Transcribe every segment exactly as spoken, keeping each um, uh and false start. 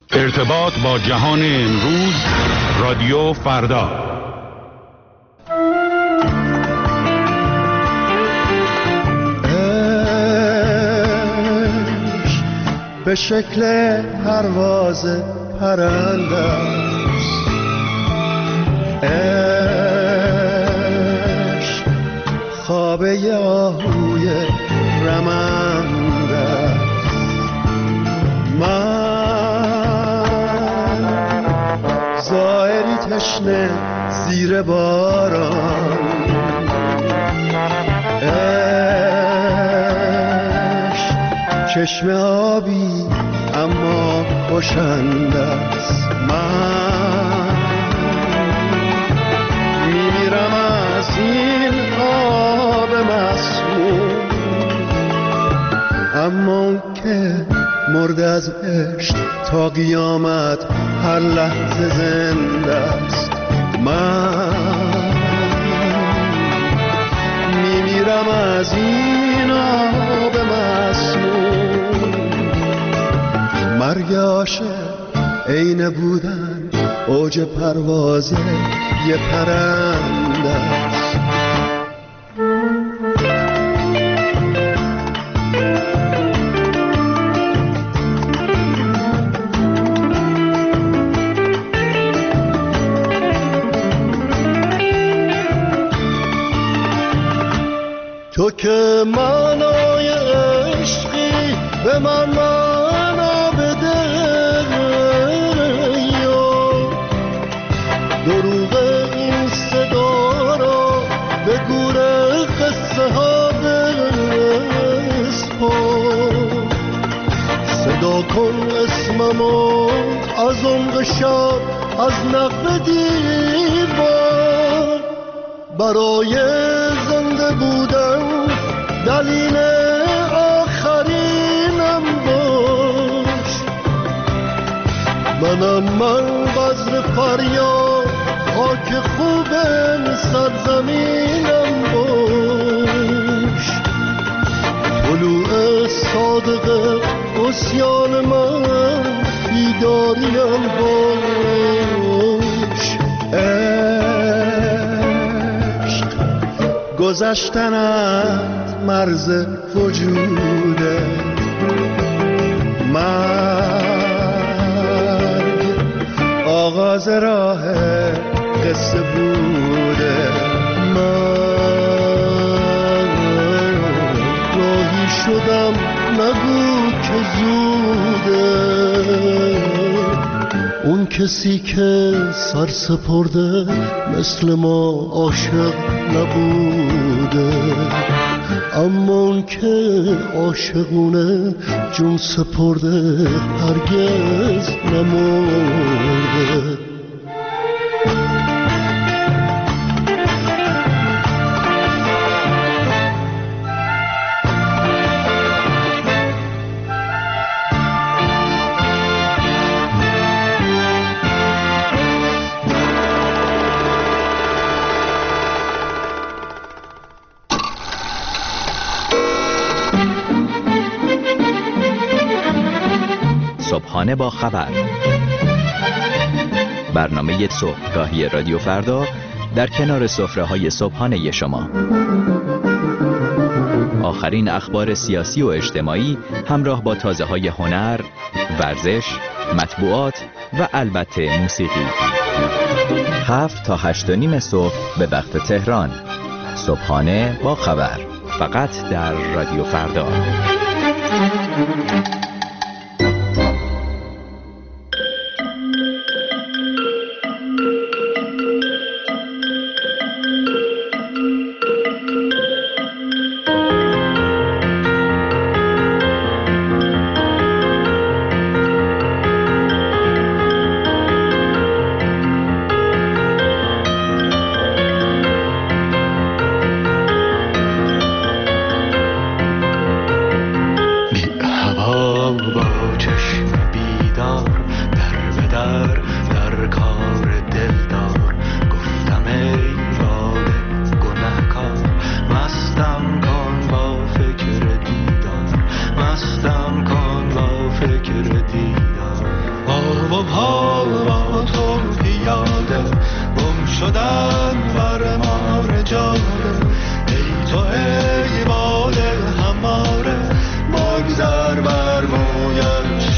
ارتباط با جهان امروز، رادیو فردا. عشق به شکل پرواز پرنده است، عشق خواب آهوی رمنده است. من زائری تشنه زیر باران، عشق چشم آبی اما کشنده است. من میمیرم از این آب مسموم، اما اون که مرد از عشق تا قیامت هر لحظه زنده است. من میمیرم از این آب مسموم. مرگ عاشق عین بودن اوج پرواز یه پرنده است. تو که معنای عشقی به من معنا بده، یا دروغ این صدا را به گور قصه ها بسپار. صدا کن اسممو از عمق شب، از نقب دیوار. برای زنده بودن دلیل آخرینم باش. منم من بذر فریاد، خاک خوب سرزمینم باش. طلوع صادق عصیان من بیداریم باش. عشق گذشتن از مرز وجوده، مرگ آغاز راه قصه بوده. من راهی شدم نگو که زوده، اون کسی که سر سپرده مثل ما عاشق نبوده، اما اون که عاشقونه جون سپرده هرگز نمرده. صبحانه با خبر، برنامه صبحگاهی رادیو فردا در کنار سفره‌های صبحانه شما. آخرین اخبار سیاسی و اجتماعی همراه با تازه‌های هنر، ورزش، مطبوعات و البته موسیقی. هفت تا هشت و نیم صبح به وقت تهران. صبحانه با خبر، فقط در رادیو فردا.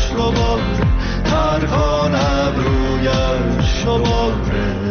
شباره ترکان ابرویش شباره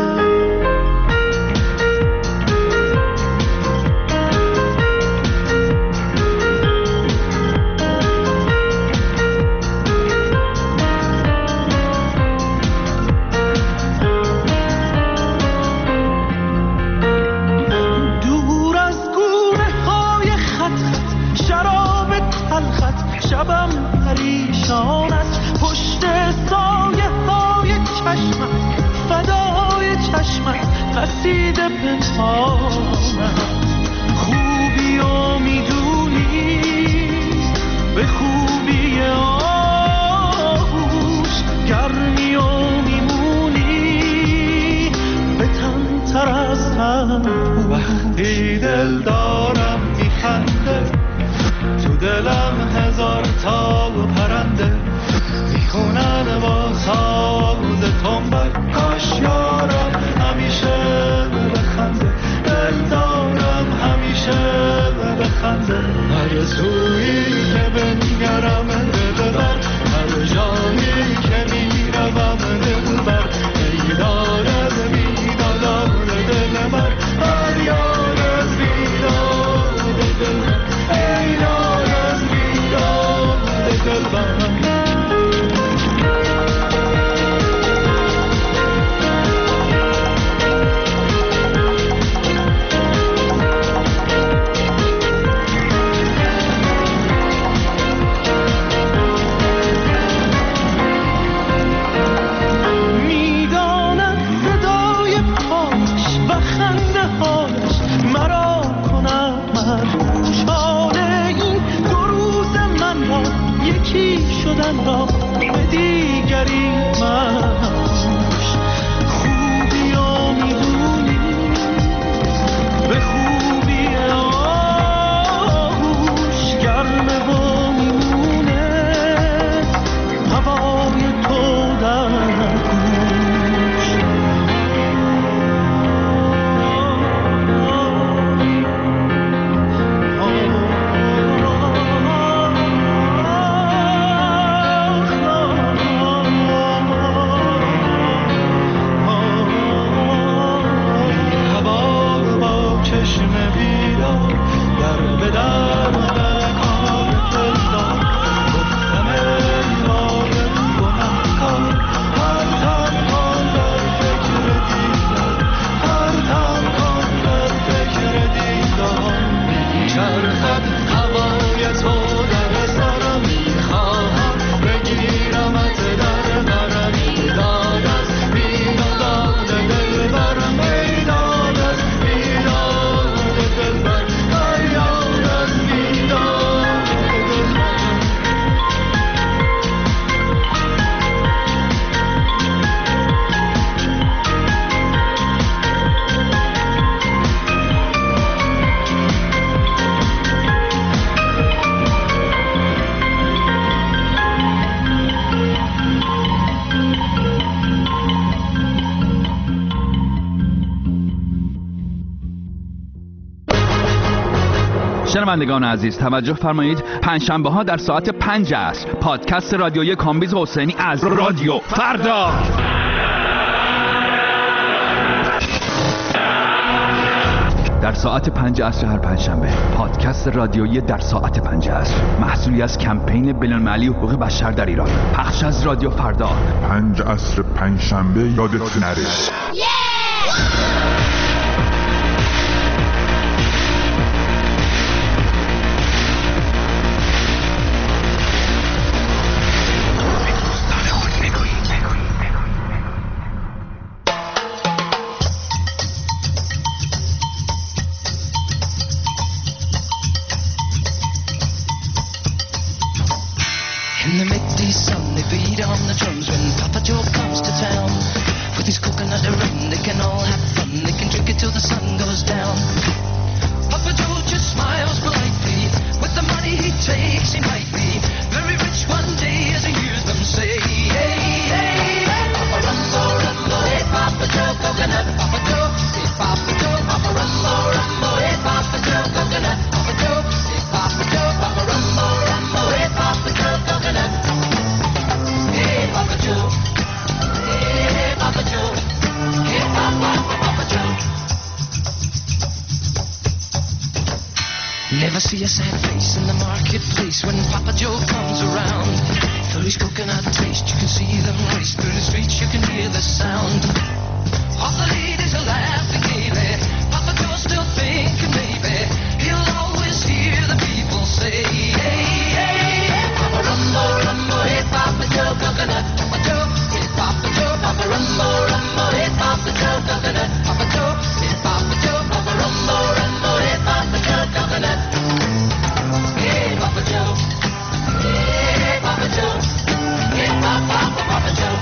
شبم پریشان است پشت سایه های چشمت فدای چشمت قصیده پنهانم خوبی و میدونی به خوبی آغوش گرمی و میمونی به تن تر از هم وقتی دل دارم میخنده تو دلم هزار تا پرنده میخونن با ساز تنبک کاش یارم همیشه بخنده دل دارم همیشه بخنده هر سویی که بنگرم دل بر هر جایی که میروم دل بر ایدار از بیدار دل بر هر یار از بیدار دل بر ایدار دل بر میدانم صدای پاش و خنده هاش مرا کند مدهوش حال این دو روز من را یکی شدن را به دیگری منوش خوبی و میدونی به خوبی آغوش گرمه و میمونه هوای تو در گوش شنوندگان عزیز توجه فرمایید، پنجشنبه ها در ساعت پنج عصر پادکست رادیویی کامبیز حسینی از رادیو فردا در ساعت پنج عصر هر پنجشنبه پادکست رادیویی در ساعت پنج عصر محصولی از کمپین بین‌المللی حقوق بشر در ایران پخش از رادیو فردا پنج عصر پنجشنبه یادت نره. In the midday sun, they beat on the drums when Papa Joe comes to town. With his coconut rum, they can all have fun. They can drink it till the sun goes down. Papa Joe just smiles politely. With the money he takes, he might be very rich one day, as he hears them say, hey, hey, hey. Papa Rumbo, Rumbo, hey, Papa Joe, coconut. Papa Joe, hey, Papa Joe, Papa Rumbo, Rumbo, hey, Papa Joe, coconut. Papa Joe, hey, Papa Joe, Papa Rumbo, Rumbo, hey, Papa Joe, coconut. see a sad face in the marketplace when Papa Joe comes around. Through his coconut taste, you can see them race through the streets, you can hear the sound. All the ladies are laughing gaily. Papa Joe's still thinking maybe he'll always hear the people say, hey, hey, hey, Papa Rumbo, Rumbo, hey, Papa Joe, coconut, Papa Joe, hey, Papa Joe, Papa Rumbo, Rumbo, hey, Papa Joe, coconut, Papa Joe, hey, Papa Joe, Papa Rumbo, Rumbo, hey, Papa Joe, coconut, hey, Papa Joe, hey, Papa Joe, hey, Papa, Papa, Papa Joe.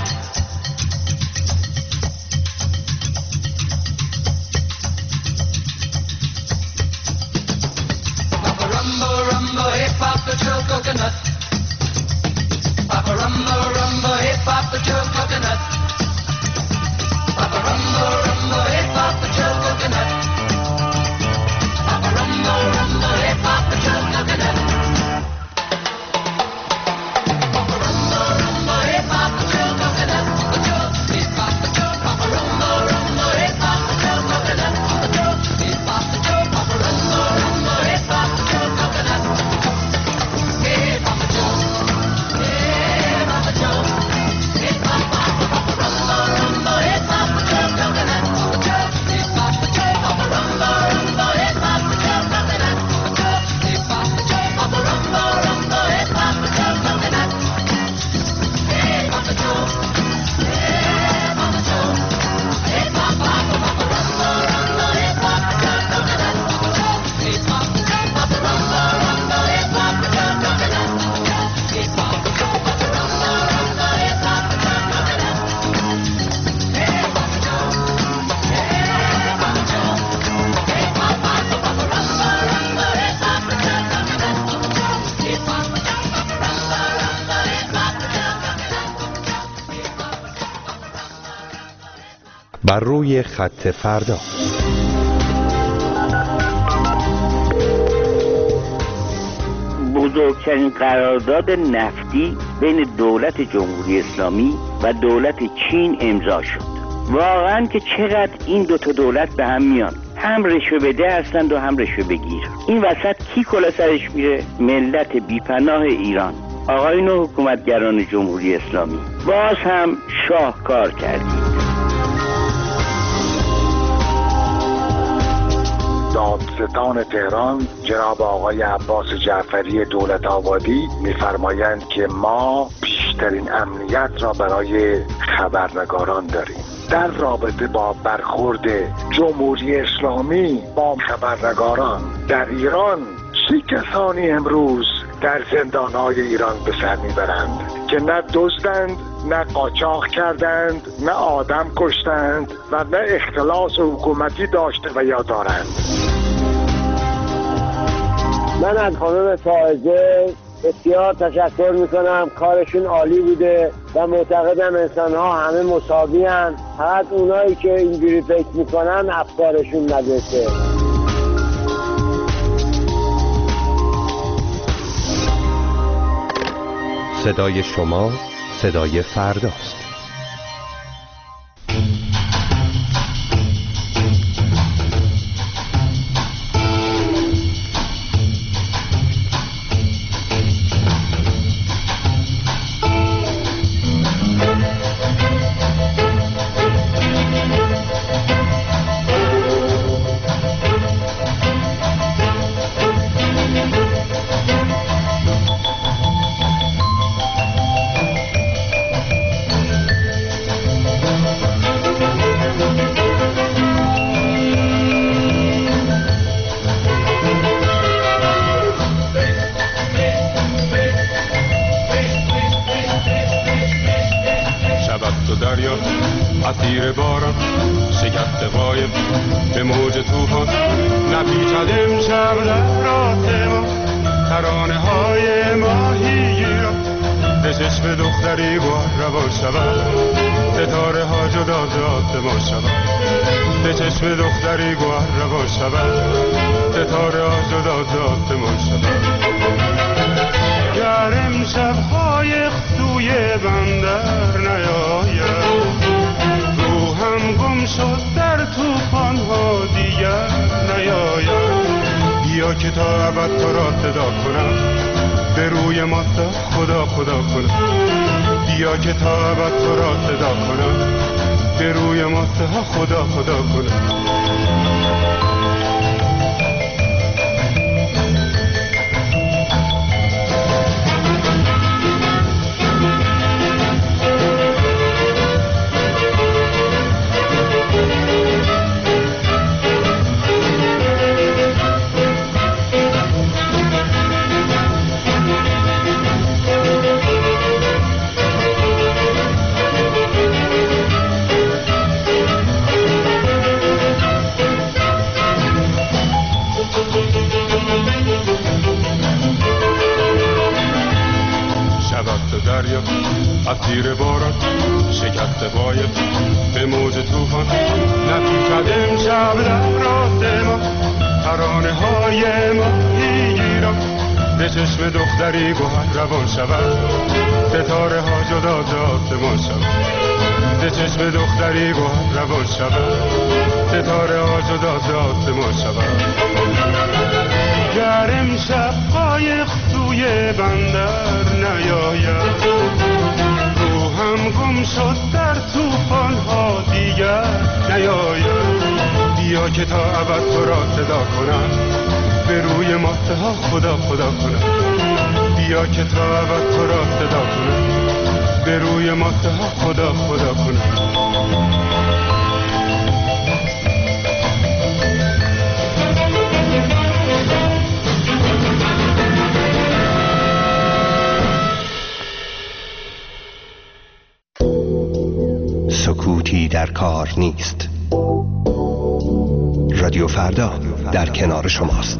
Papa Joe coconut. Papa Rumbo Rumbo, hey Papa Joe coconut. Papa Rumbo Rumbo, hey Papa Joe coconut. Papa Rumbo Rumbo, hey Papa Joe coconut. Papa Rumbo Rumbo, hey Papa Joe coconut. Papa Joe, hey Papa Joe, Papa Rumbo Rumbo, hey Papa Joe coconut. Papa Joe, hey Papa Joe, Papa Rumbo Rumbo, hey Papa Joe coconut. بر روی خط فردا. بزرگترین قرارداد نفتی بین دولت جمهوری اسلامی و دولت چین امضا شد. واقعا که چقدر این دوتا دولت به هم میان، هم رشوه بده هستند و هم رشوه بگیر. این وسط کی کلا سرش میره؟ ملت بیپناه ایران. آقایون حکومتگران جمهوری اسلامی، باز هم شاهکار کردید. دادستان تهران جناب آقای عباس جعفری دولت آبادی می‌فرمایند که ما بیشترین امنیت را برای خبرنگاران داریم. در رابطه با برخورد جمهوری اسلامی با خبرنگاران در ایران، چه کسانی امروز در زندان‌های ایران به سر میبرند که نه دزدند، نه قاچاق کردند، نه آدم کشتند و نه اختلاس حکومتی داشته و یا دارند. من از خانم فائزه بسیار تشکر میکنم، کارشون عالی بوده و معتقدم انسان ها همه مساوی هستند، فقط اونایی که اینجوری فکر میکنن افکارشون نداشته. صدای شما صدای فرداست. اسیر باران شکست قایب به موج طوفان نپیچد امشب در راه ما ترانه های ماهیگیران به چشم دختری بار روان شود ستاره ها جدا ز آسمان شود به چشم دختری بار روان شود ستاره ها جدا ز آسمان شود گر امشب قایق سوی بندر نیاید گم شد در طوفان ها دیگر نیاید بیا بیا که تا ابد تو را صدا کنم، به روی ماست خدا خدا کنم. بیا که تا ابد تو را صدا کنم، به روی ماست خدا خدا کنم. اسیر باران شکست باید به موج توفان، نپیچد امشب در راست ما ترانه های ماهی گیران. به چشم دختری گوهر روان شود، ستاره ها جدا ز آسمان شود. به چشم دختری گوهر روان شود، ستاره ها جدا ز آسمان شود. گر امشب قایق سوی بندر نیاید، روحم گم شد در طوفان ها دیگر نیاید. بیا که تا ابد تو را صدا کنم، به روی ماسته ها خدا خدا کنم. بیا که تا ابد تو را صدا کنم، به روی ماسته ها خدا خدا کنم. سکوتی در کار نیست. رادیو فردا در کنار شماست.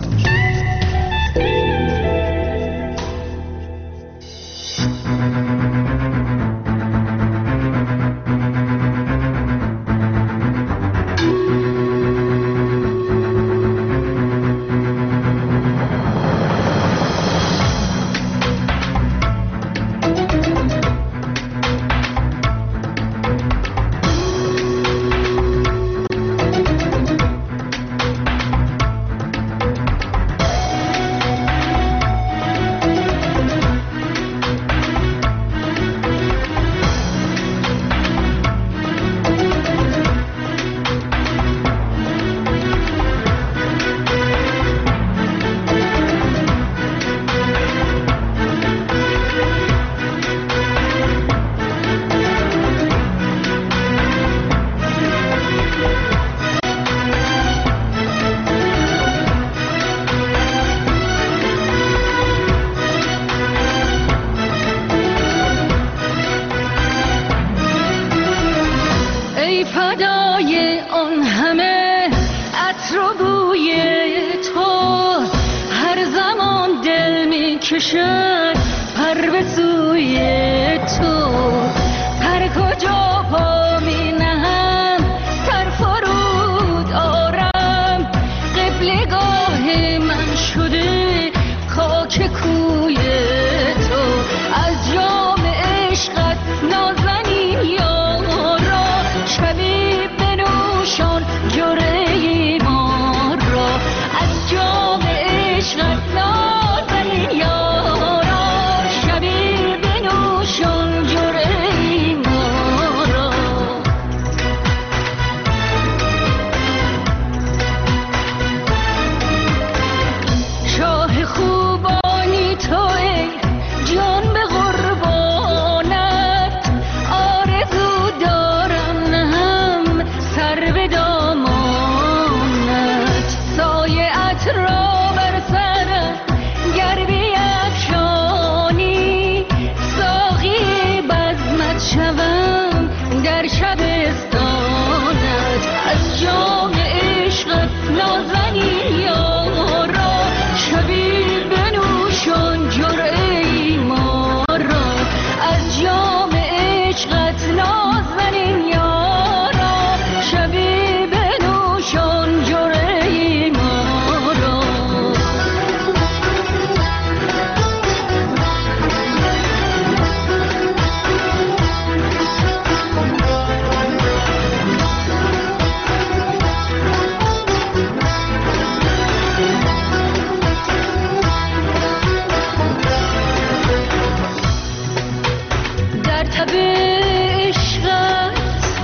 تب عشقت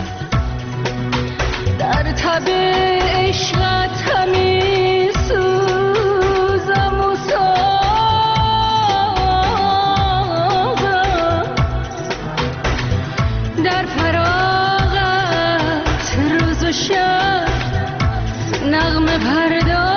در تب عشقت همی سوزم و سازم در فراغت روز و شب نغمه پردازم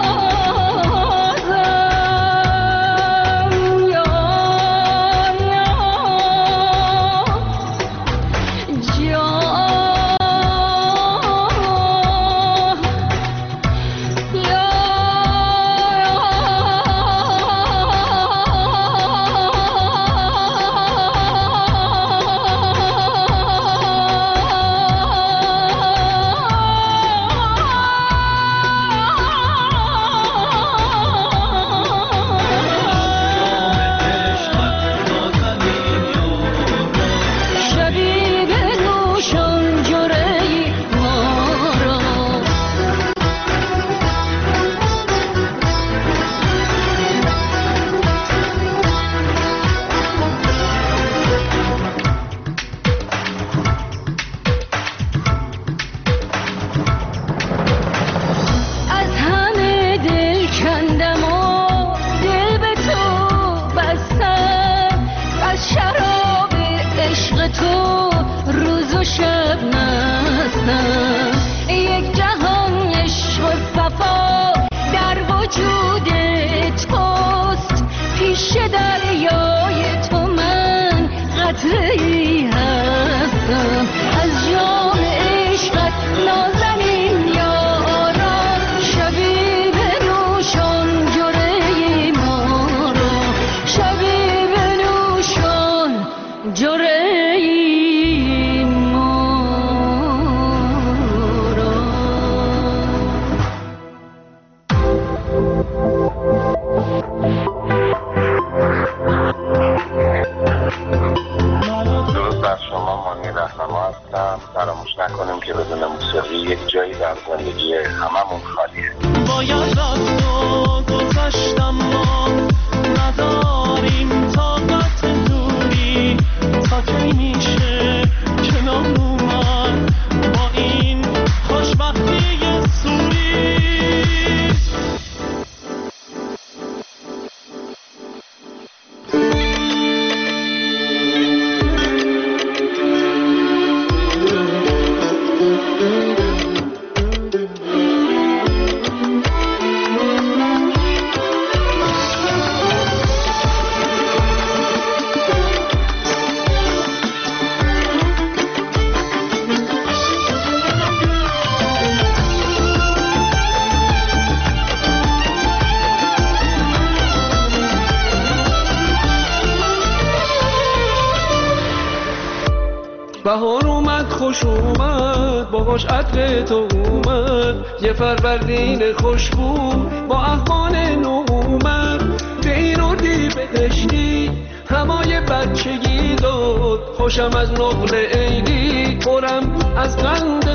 بهار اومد خوش اومد باهاش عطر تو اومد یه فروردین خوشبو با احوال نو اومد به این اردی بهشتی همای بچگی داد خوشم از نقل عیدی پرم از قند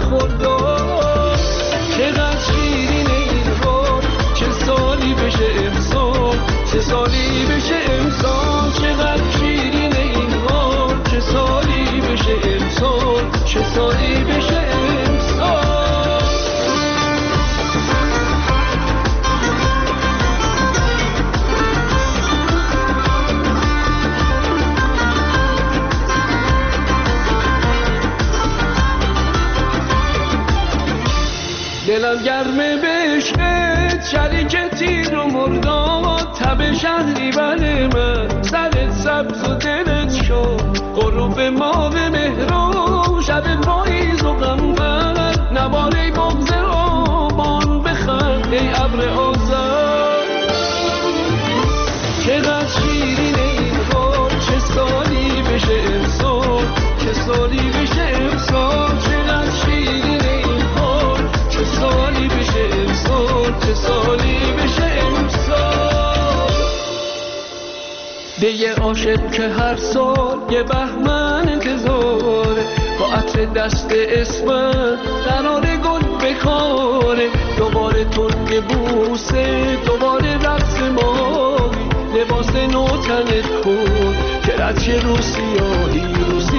خرداد چقدر شیرین این حال چه سالی بشه امسال چه سالی بشه امسال چقدر شیرین این حال چه سالی بشه امسال چه سالی بشه امسال دلم گرمه بشت شریک تیر و مرداد تب شهری بله من سرت سبز و دلت شد غروب ماه مهران شب پاییز و غمبر نواره بغض آبان بخند ای ابر آذر چقدر شیرین این حال چه سالی بشه امسال چه سالی بشه امسال چقدر شیرین این حال چه سالی بشه امسال چه سالی بشه امسال دیگه عاشق که هر سال یه بهمن انتظاره با عطر دست اسمن قرار گل بخاره دوباره تنگ بوسه دوباره رقص ماهی لباس نو تنت کن که رد چه رو سیاهی رو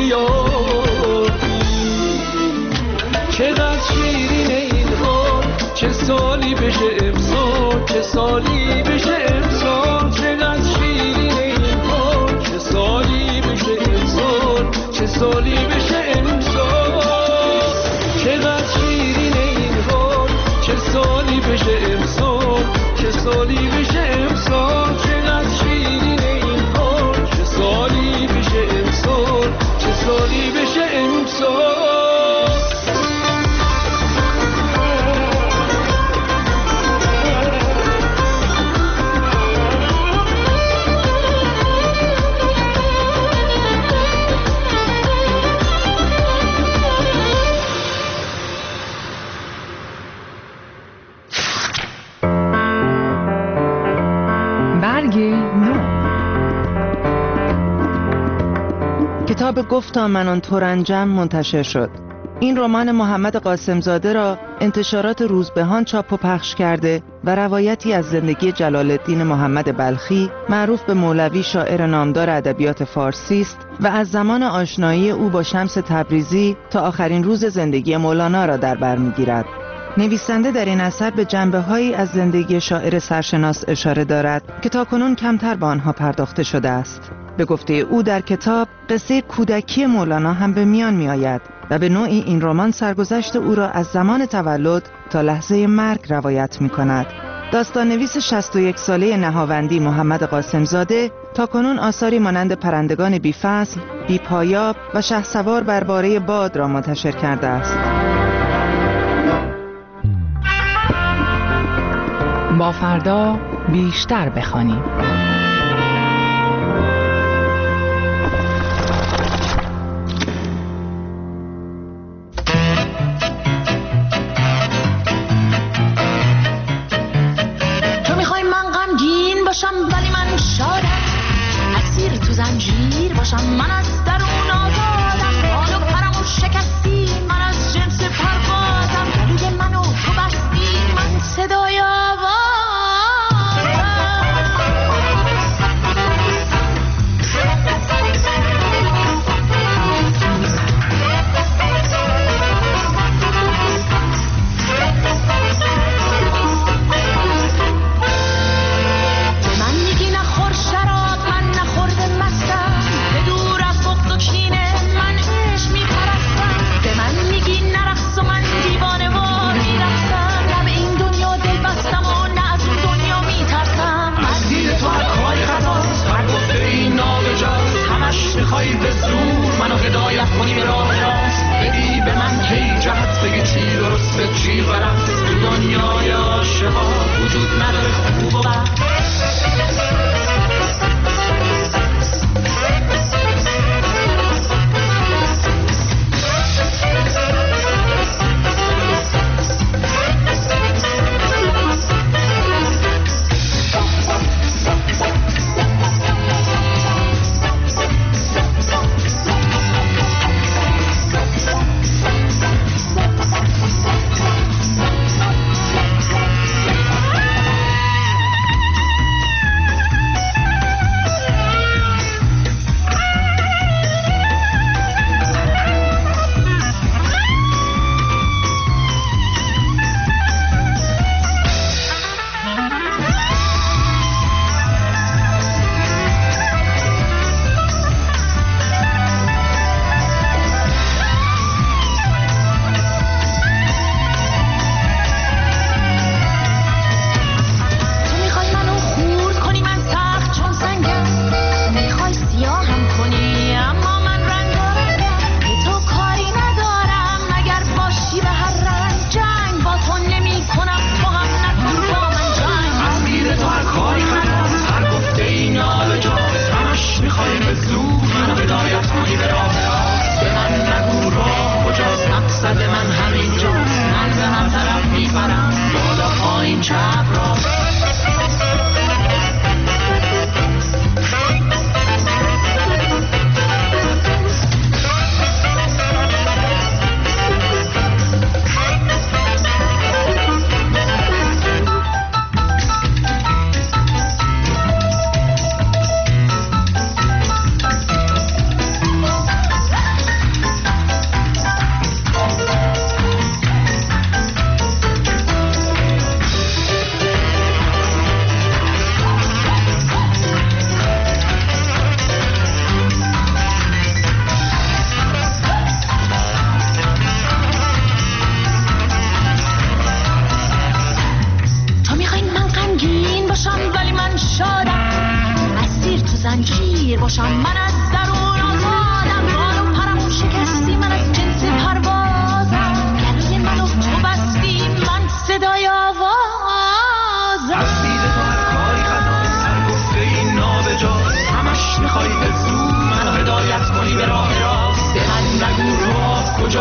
سالی بشه امسال، چقدر شیرینه این حال، چه سالی بشه امسال، چه سالی بشه امسال، چقدر شیرینه این حال، چه سالی بشه امسال، چه سالی بشه امسال، چقدر شیرینه این حال، چه سالی بشه امسال، چه سالی بشه امسال. کتاب گفتا من آن ترنجم منتشر شد. این رمان محمد قاسمزاده را انتشارات روزبهان چاپ و پخش کرده و روایتی از زندگی جلال الدین محمد بلخی معروف به مولوی، شاعر نامدار ادبیات فارسی است و از زمان آشنایی او با شمس تبریزی تا آخرین روز زندگی مولانا را در بر می‌گیرد. نویسنده در این اثر به جنبه‌هایی از زندگی شاعر سرشناس اشاره دارد که تاکنون کمتر به آنها پرداخته شده است. به گفته او در کتاب قصه کودکی مولانا هم به میان می آید و به نوعی این رمان سرگذشت او را از زمان تولد تا لحظه مرگ روایت می کند. داستان نویس شصت و یک ساله نهاوندی محمد قاسمزاده تاکنون آثاری مانند پرندگان بی فصل، بی پایاب و شهسوار بر باره باد را منتشر کرده است. با فردا بیشتر بخوانیم. ولی من شادم، اسیر تو زنجیر باشم، من از درون آزادم، حال و پرمو شکستی، من از جنس پروازم، گلوی منو تو بستی، من صدای آوازم. میخوای به زور منو هدایت کنی به راه راست، بدی به من هی جهت، بگی چی درسته چی غلط، تو دنیای عاشقا وجود نداره خوب و بد.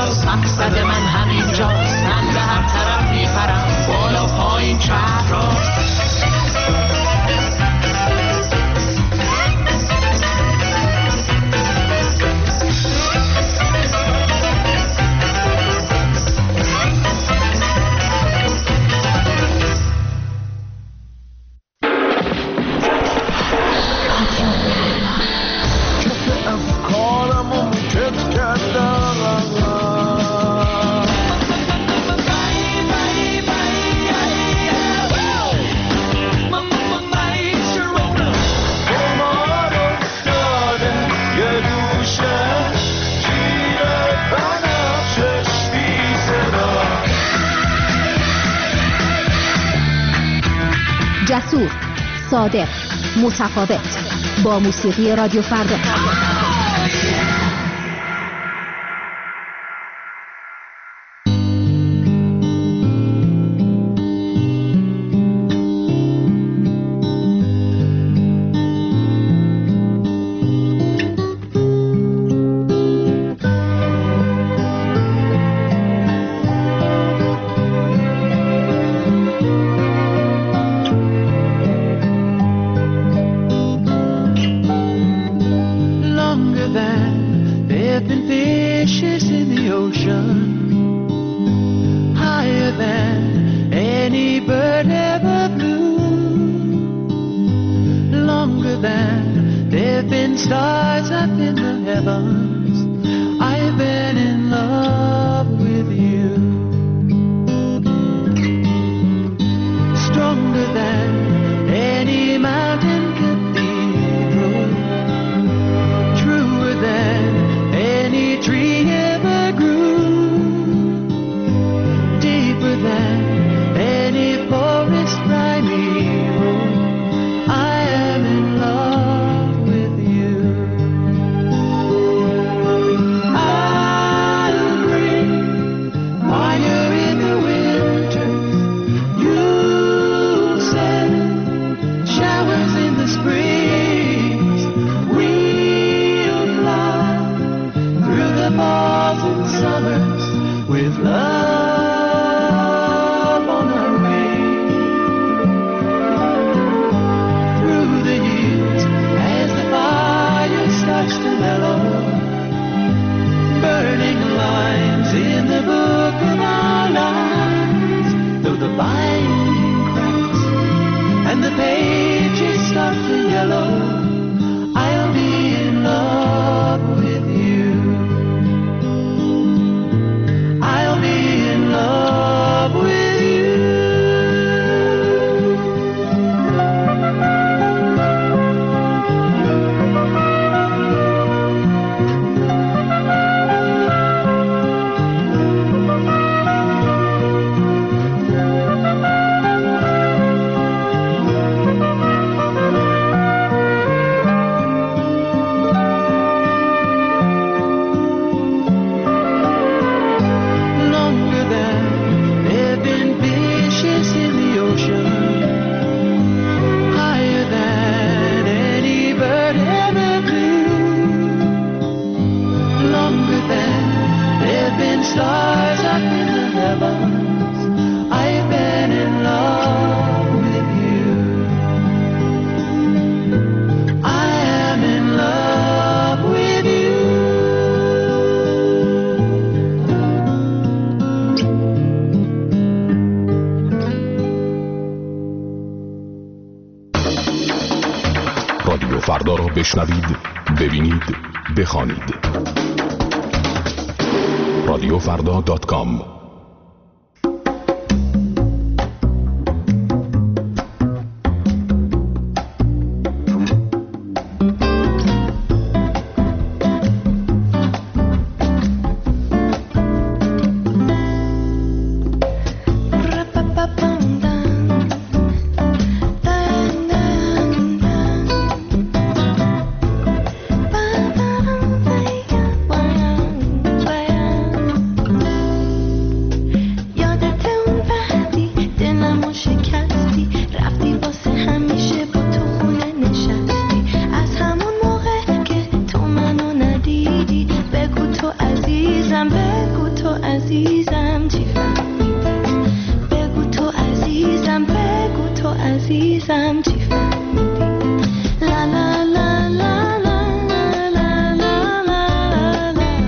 کجاست، مقصد من همینجاست، من به هر طرف میپرم، بالا پایین شهر راست. جسور، صادق، متفاوت، با موسیقی رادیو فردا. فردا را بشنوید، ببینید، بخوانید. رادیو فردا دات کام. عزیزم چی فهمیدی؟ بگو تو عزیزم، بگو تو عزیزم چی فهمیدی؟ لا لا لا لا لا لا لا لا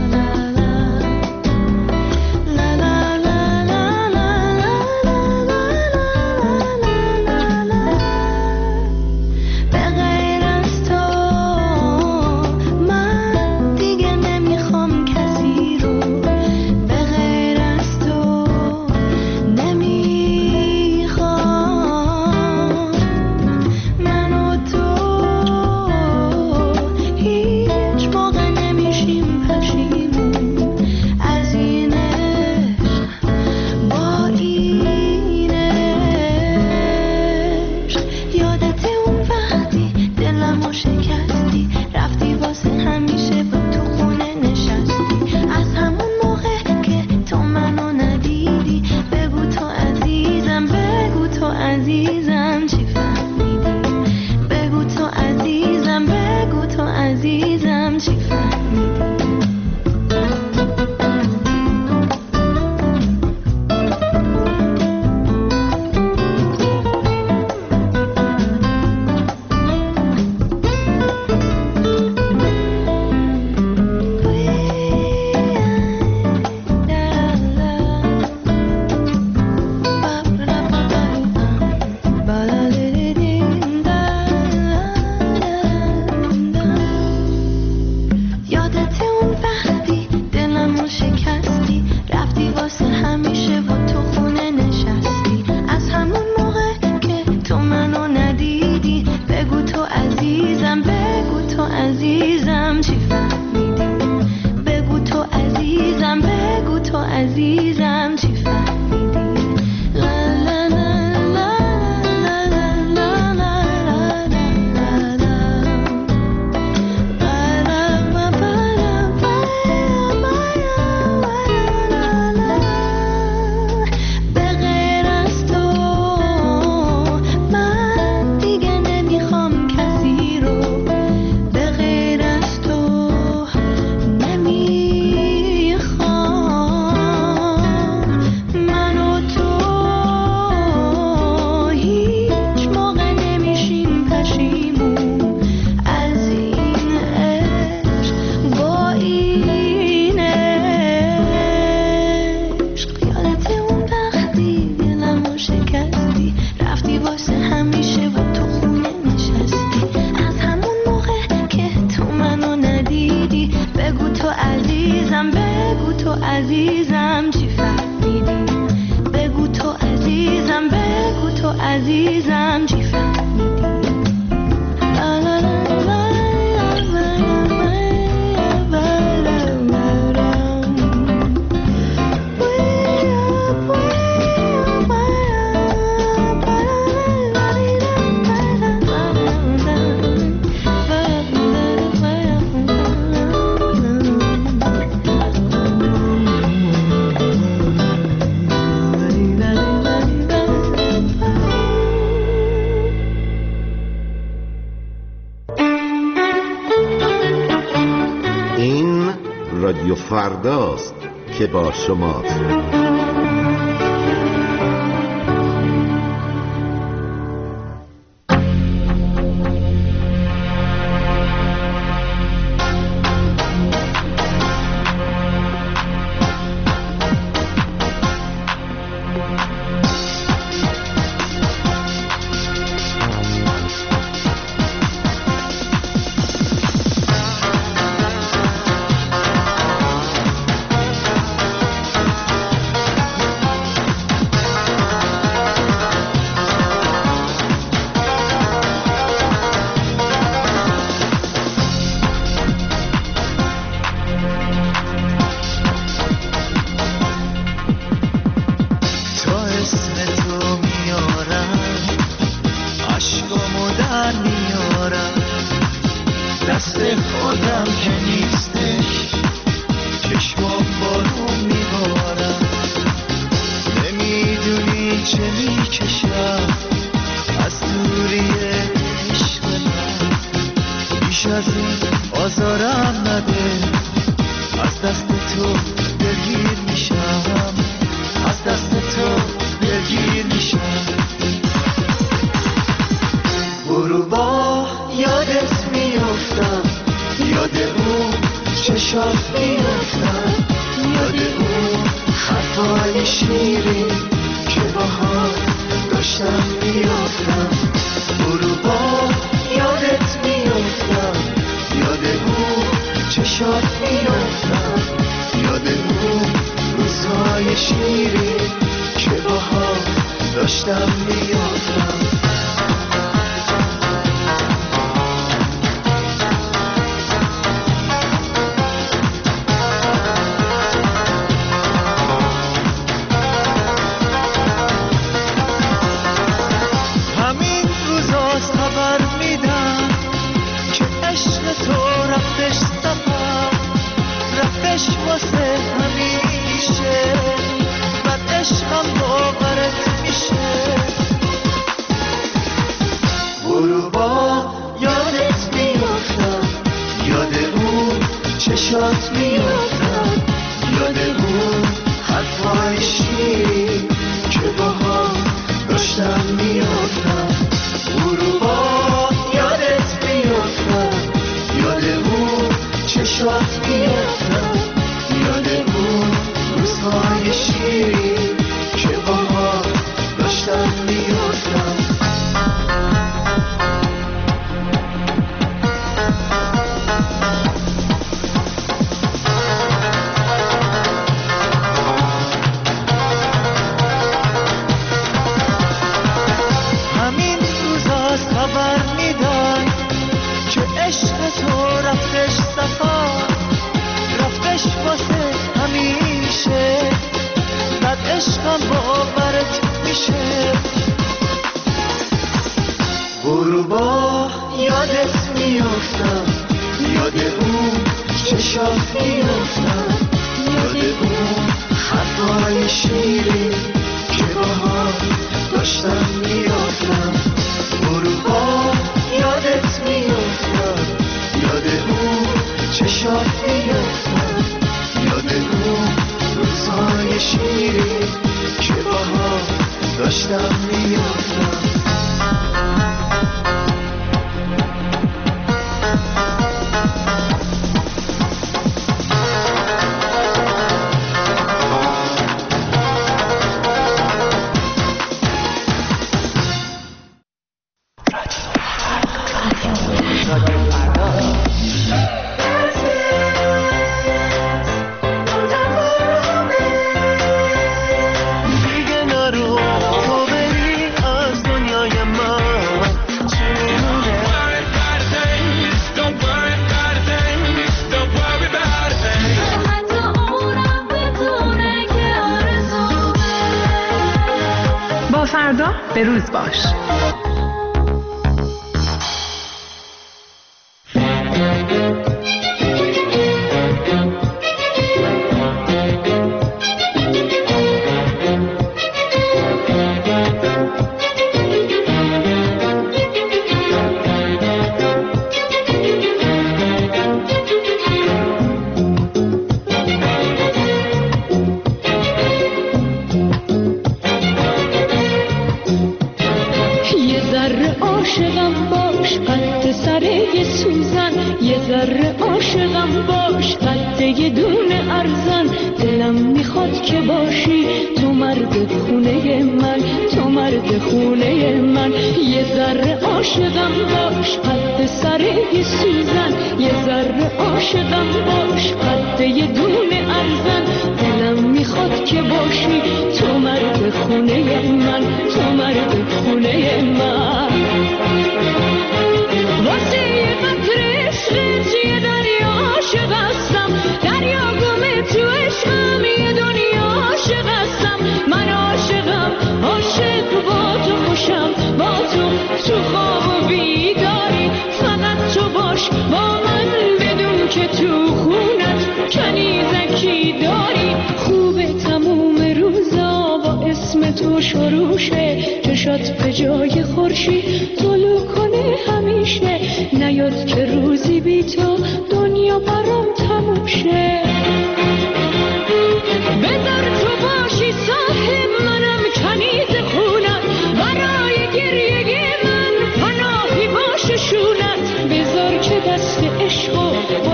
رادیو فرداست که با شماست. آزارم نده، از دست تو دلگیر میشم. روزهای شیرین که با هم داشتم میافتم غروبا یادت میافتم یاد اون چشات میافتم یاد اون روزهای شیرین که با هم داشتم میافتم واسه همیشه بعد عشقم باورت میشه غروبا یادت میافتم یاد اون چشات میافتم یاد اون حرفای شیرین که با هم داشتم میافتم غروبا یادت میافتم یاد اون چشات میافتم یاد اون روزهای شیرین که با هم داشتم میافتم همین روزاست خبر میدن که عشق تو رفتش سفر رفتش واسه همیشه بعد عشقم باورت میشه غروبا یادت میافتم یاد اون چشات میافتم یاد اون حرفای شیرین که با هم داشتم میافتم غروبا یادت میافتم یاد اون چشات میافتم یاد اون روزهای شیرین که با هم داشتم میافتم فردا به روز باش.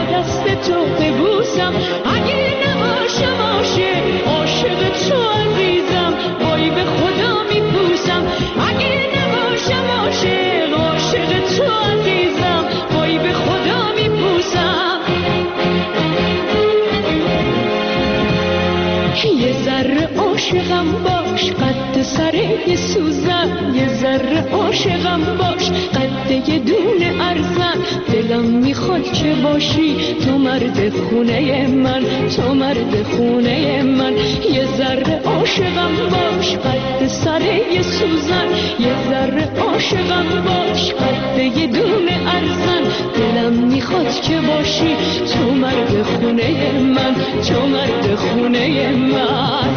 تو ببوسم اگه نباشم عاشق عاشق تو عزیز یه ذره عاشقم باش قد سر یه سوزن، یه ذره عاشقم باش قد یه دونه ارزن. دلم میخواد که باشی تو مرد خونه من، تو مرد خونه من. یه ذره عاشقم باش قد سر یه سوزن، یه ذره عاشقم باش قد یه دونه ارزن. دلم میخواد که باشی تو مرد خونه من، تو مرد خونه من.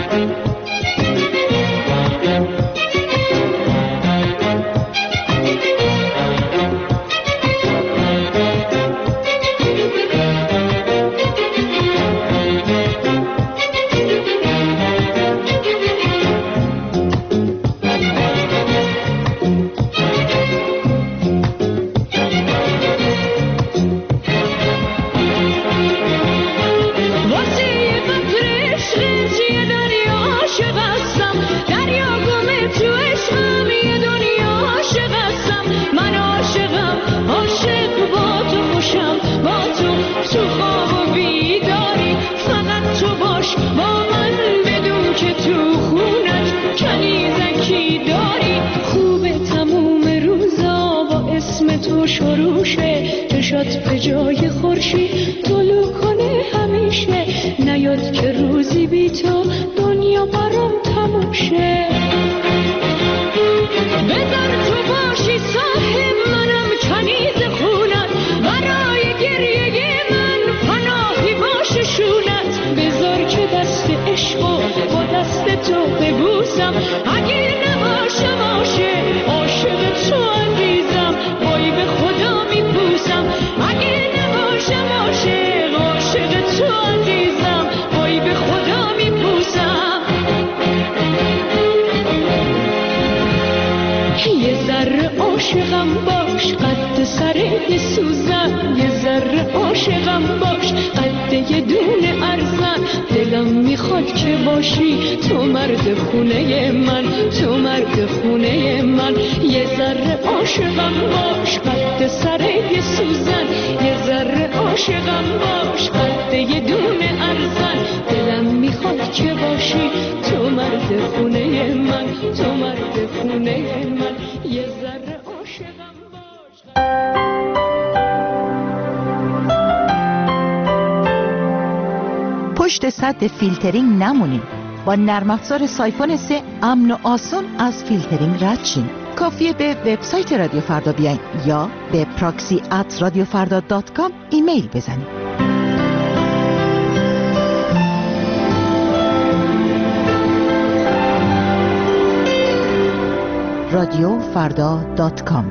به جای خورشید طلوع کنه همیشه، نیاد که روزی بی تو دنیا برام تموم شه. بذار تو باشی صاحب منم کنیز خونت، برای گریه من پناهی باشه شونت. بذار که دست عشقو با دست تو ببوسم، اگه نباشم عاشق عاشق تو عزیزم، وای به خدا میپوسم. اگه نباشم عاشق عاشق تو عزیزم، وای به خدا میپوسم. یه ذره عاشقم باش قد سر یه سوزن، یه ذره عاشقم باش قد یه دونه ارزن. دلم میخواد که باشی تو مرد خونه من، تو مرد خونه من. یه ذره عاشقم باش قد سر یه سوزن، یه ذره عاشقم باش قد یه دونه ارزن. دلم میخواد که باشی تو مرد خونه من، تو مرد خونه من. یه ذره عاشقم باش. پشت سد فیلترینگ نمونین. با نرم افزار سایفون سه امن و آسون از فیلترینگ رد شین. کافیه به وبسایت رادیو فردا بیاین یا به پراکسی ات رادیو فردا دات کام ایمیل بزنید. رادیو فردا دات کام.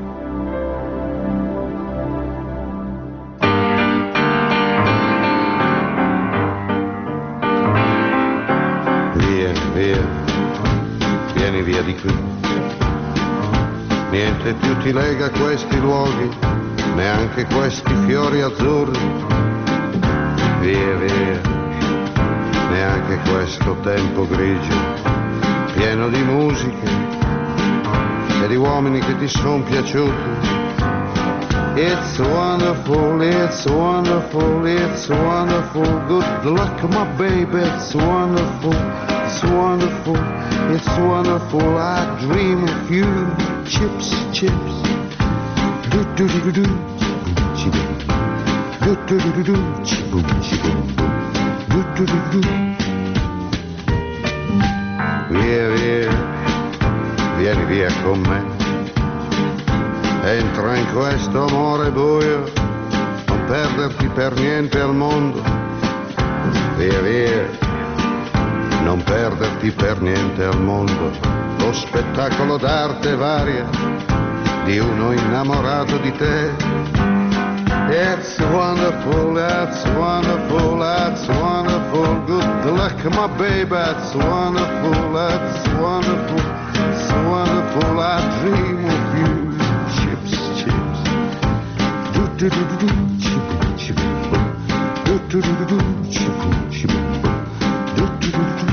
Vieni via di qui, niente più ti lega questi luoghi, neanche questi fiori azzurri. Via, via, neanche questo tempo grigio, pieno di musiche e di uomini che ti son piaciuti. It's wonderful, it's wonderful, it's wonderful. Good luck, my baby, it's wonderful, it's wonderful, it's wonderful. I dream of you. Chips, chips. Do do do do do. Chiboom. Do do do do do. Chiboom, chiboom. Do do do do. Via, via, vieni via con me. Entra in questo amore buio, non perderti per niente al mondo. Via, via, non perderti per niente al mondo. Lo spettacolo d'arte varia di uno innamorato di te. It's wonderful, that's wonderful, that's wonderful. Good luck, my baby, that's wonderful, that's wonderful, it's wonderful. I dream of you. Chips, chips. Do do do do do. Chip, chip. Do do do do do. Chip, chip. Do do do do.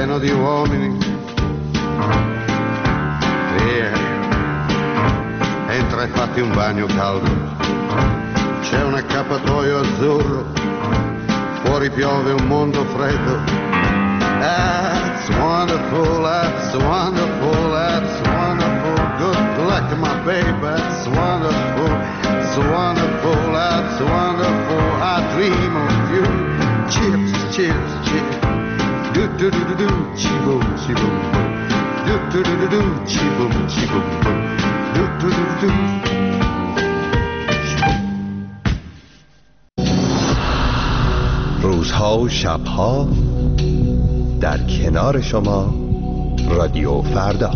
pieno di uomini. Via, entra e fatti un bagno caldo. C'è un accappatoio azzurro, fuori piove un mondo freddo. That's wonderful, that's wonderful, that's wonderful. Good luck, my baby, that's wonderful, that's wonderful, that's wonderful. I dream of you. Cheers, cheers, cheers. Do do do do do, chi boom, chi boom boom. Do do do do do, chi boom, chi boom boom. Do do do do do. روزها و شبها در کنار شما رادیو فردا.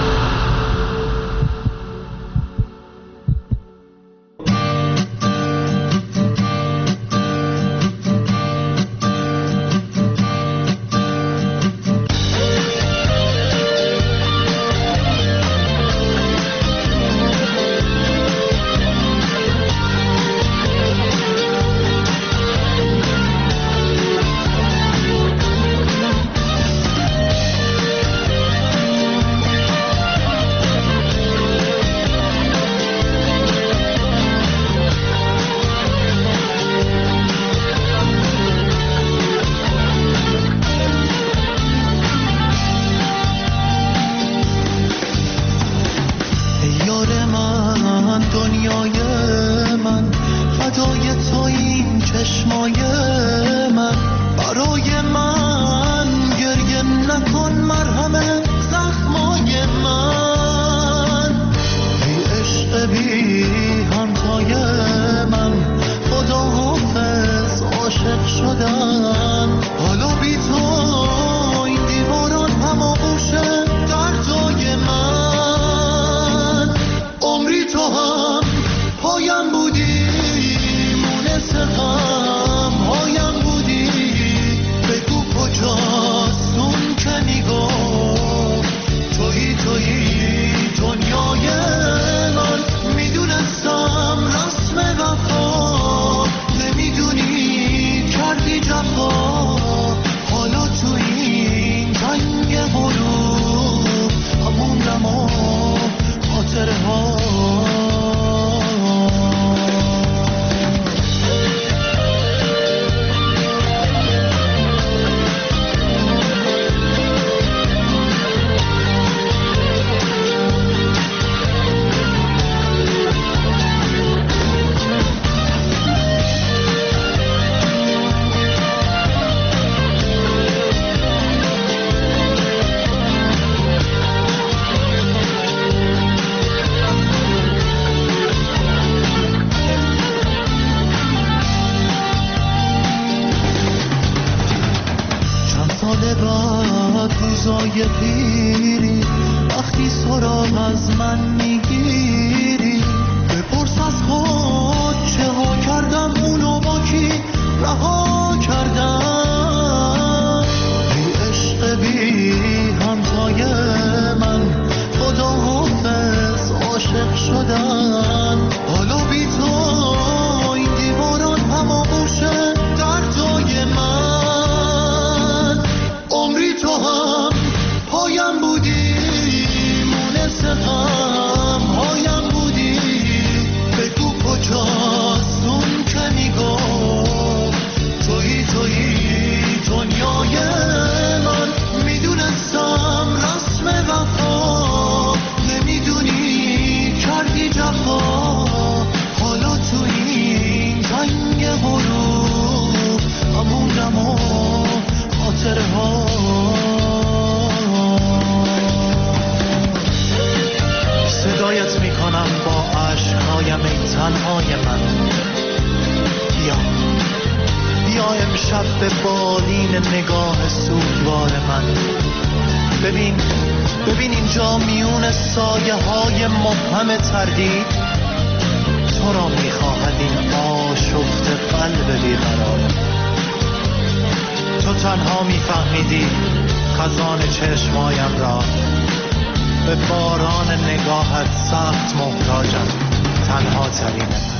روزای پیری وقتی سراغ از من میگیری بپرس از خود چه ها کردم اونو با کی رها کردم ای عشق بی همتای من خدا حافظ عاشق شدم حالا بی تو این دیواران هماغوشه دردای من عمری تو هم پایم بودی مونس غم هایم بودی بگو کجاست اون که میگفت تویی تویی دنیای من میدونستم رسم وفا نمیدونی کردی جفا حالا تو این تنگ غروب همونم و خاطره ها صدایت میکنم با عشقهایم ای تنهای من بیا بیا امشب به بالین نگاه سوگوار من ببین ببین اینجا میون سایه های مبهم تردید تو را میخواهد این آشفت قلب بیقرار تو تنها میفهمیدی خزان چشمایم را به باران نگاهت سخت محتاجم تنها ترین